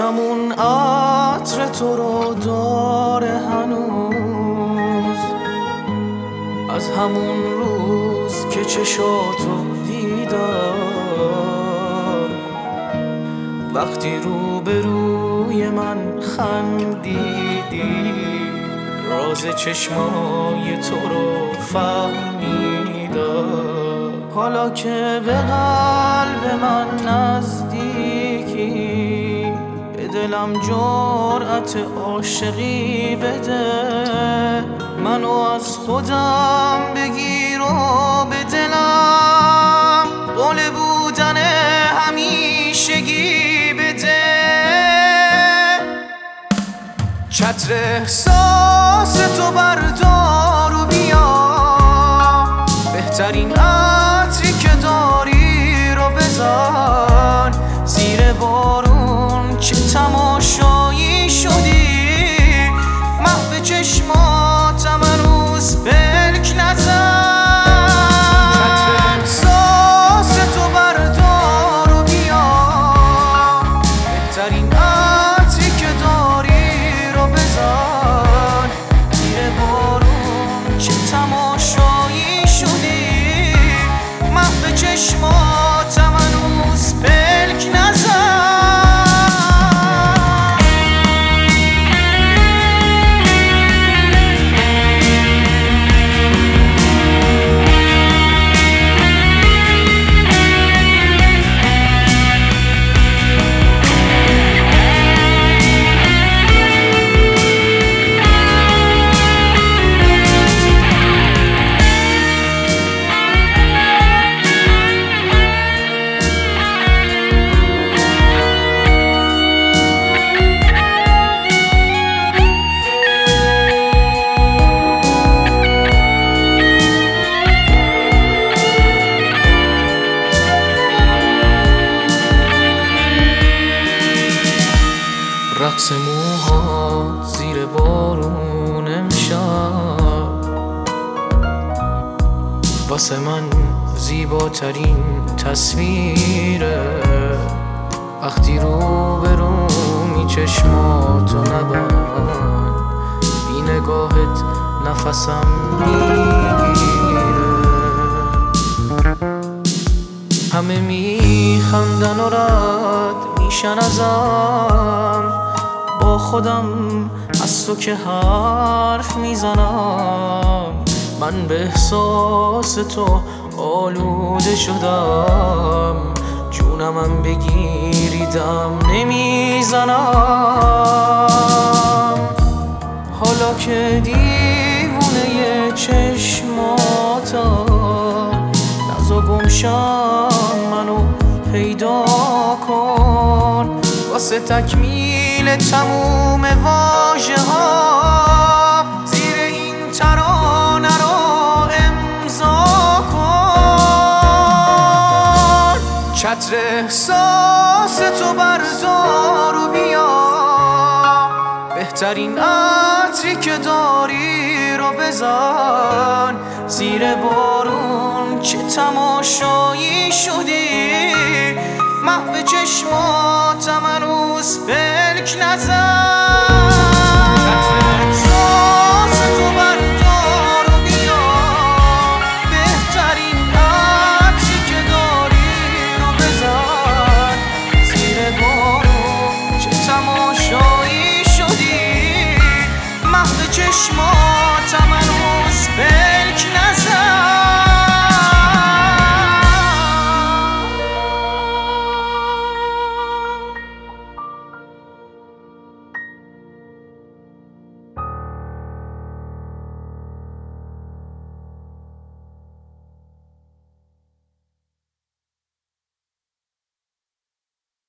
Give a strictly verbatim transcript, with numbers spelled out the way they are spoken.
چشمون عطر تو رو داره هنوز، از همون روز که چشاتو دیدم، وقتی روبروی من خندیدی، راز چشمای تو رو فهمیدم. حالا که به قلب من نزدیکی، به دلم جرأت عاشقی بده، منو از خودم بگیر و به دلم قول بودن همیشگی بده. چتر احساس تو بردار و بیا، بهترین عطری که داری رو بزن، زیر بارون چه تماشایی شدی، محو چشماتم هنوز پلک نزن. چتر احساس تو بردار و بیا، بهترین عطری که داری رو بزن، زیر بارون چه تماشایی شدی، محو چشماتم هنوز پلک نزن. رقص موها زیر بارون امشب، واسه من زیباترین تصویره. وقتی رو به رومی چشماتو نبند، بی نگاهت نفسم میگیره. همه میخندن و رد میشن ازم، با خودم از تو که حرف میزنم. من به احساس تو آلوده شدم، جونمم بگیریدم نمیزنم. حالا که دیوونه چشماتم، ناز و گمشم منو پیدا کن، واسه تکمیل تموم واژه ها زیر این ترانه رو امضا کن. چتر احساس تو بردار و بیا، بهترین عطری که داری رو بزن، زیر بارون چه تماشایی شدی، محو چشماتم هنوز پلک نزن. چتر احساس تو بردار و بیا، بهترین عطری که داری رو بزن، زیر بارون چه تماشایی شدی، محو چشماتم